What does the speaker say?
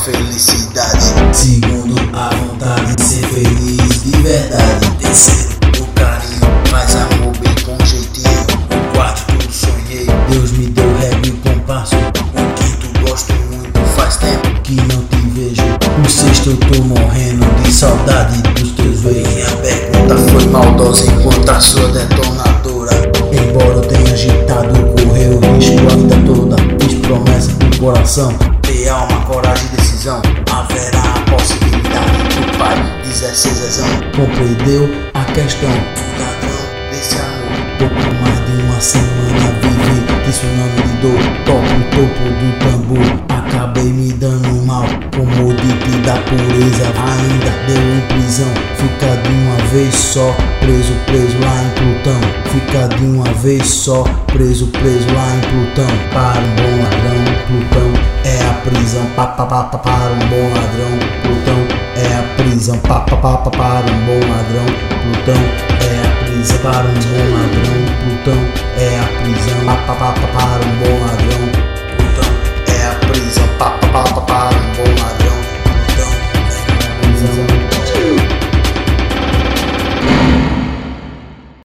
felicidade. Segundo, a vontade de ser feliz de verdade. Terceiro, o carinho, faz amor bem com jeitinho. O quarto, tudo sonhei, Deus me deu regra e compasso. o quinto, gosto muito, faz tempo Que não te vejo. O sexto, eu tô morrendo de saudade dos teus beijos. minha pergunta foi maldosa enquanto a sua detonadora. Embora eu tenha agitado, correu risco a vida toda. Fiz promessa pro coração. Ter alma, coragem e decisão. Haverá a possibilidade do pai dizer ser Zezão. Compreendeu a questão? Ladrão desse amor. Pouco mais de uma semana vivi de tsunami de dor. Toco o topo do tambor. Acabei me dando mal. Comodite da pureza ainda deu em prisão. Fica de uma vez só, preso lá em Plutão. Fica de uma vez só, preso lá em Plutão. Para um bom ladrão, Plutão é a prisão. Para um bom ladrão, Plutão é a prisão. Para um bom ladrão, Plutão é a prisão. Para um bom ladrão, Plutão é a prisão. Para um bom ladrão.